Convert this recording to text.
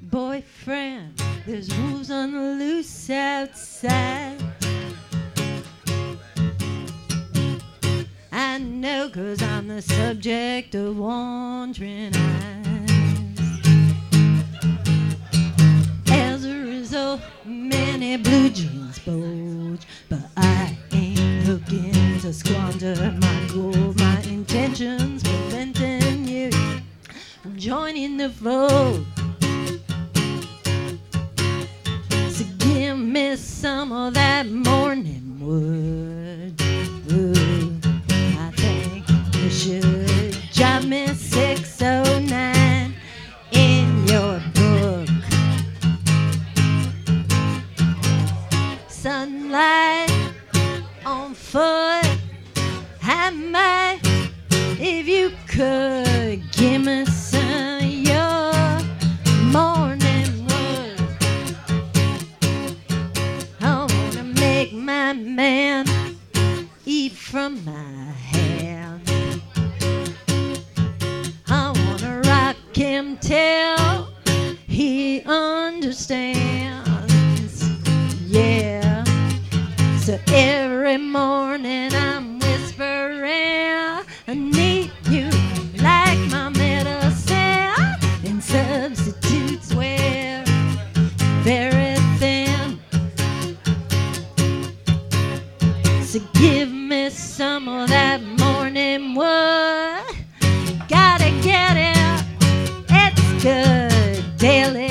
boyfriend. There's wolves on the loose outside. I know, 'cause I'm the subject of wandering eyes. As a result, many blue jeans bulge, but I ain't looking to squander my gold. My intentions preventing you from joining the fold. So give me some of that morning wood. Ooh, I think you should jot me 609 in your book. Sunlight on foot, I might, if you could give me some of your morning wood. I wanna make my man eat from my hand. I wanna rock him till he understands. Yeah. So every morning I'm whispering, I need you like my medicine, and substitutes wear very thin. So give me some of that morning wood. Gotta get it, it's good daily.